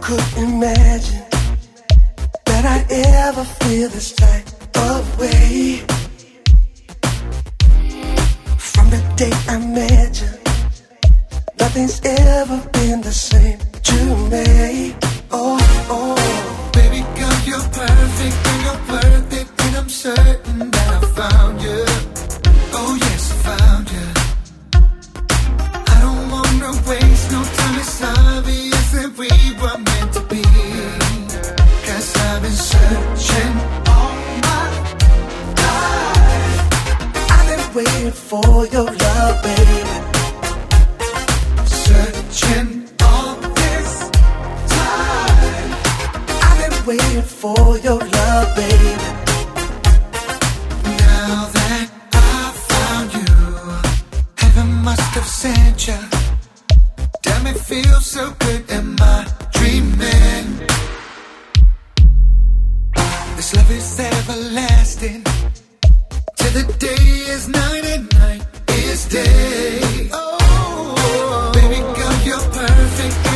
could imagine that I ever feel this type of way. From the day I met you, nothing's ever been the same to me. Oh, oh. Baby girl, you're perfect and you're worth it, and I'm certain that I found you. Oh yes, I found you. I don't wanna waste no time, it's obvious that we were meant to be. Cause I've been searching all my life. I've been waiting for your love, baby. Searching all this time. I've been waiting for your love, baby. Now that I found you, heaven must have sent you. Damn, it feels so good. Am I dreaming? This love is everlasting. Till the day is night and night is day.